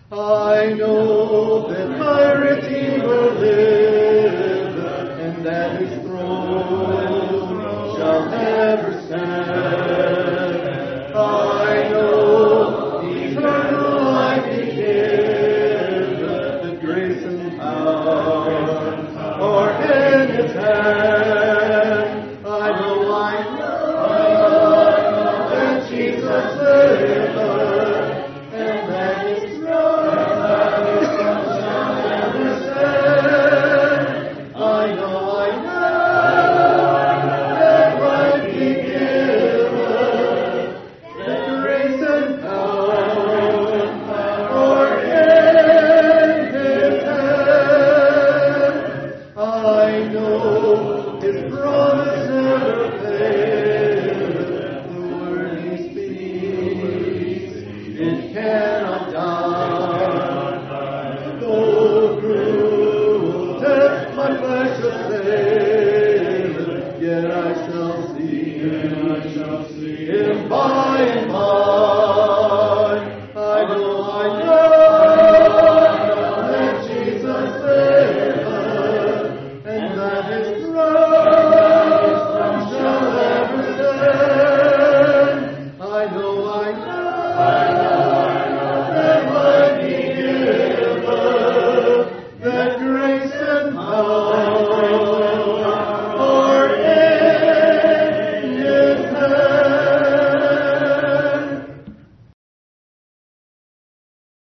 I know that my Redeemer liveth, and that his throne shall never stand. I know eternal life he giveth, the grace and power are in his hand. I know that Jesus liveth, and that his throne shall never stand. I know that life he giveth, that grace and power are in his hand. I know his promise never faileth. The word he speaks, it cannot die. Though cruel death my flesh assaileth, yet I shall see him by and by.